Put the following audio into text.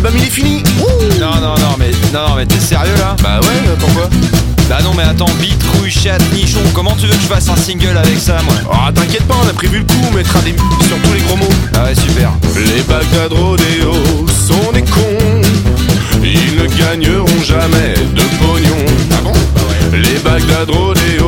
l'album il est fini. Non mais t'es sérieux là? Bah ouais, pourquoi? Bah non mais attends, bite, couille, chatte, nichon, comment tu veux que je fasse un single avec ça moi? Ah t'inquiète pas, on a prévu le coup, on mettra des sur tous les gros mots. Ah ouais super. Les Bagdad Rodeo sont des cons, ils ne gagneront jamais de pognon. Ah bon? Bah ouais. Les Bagdad Rodeo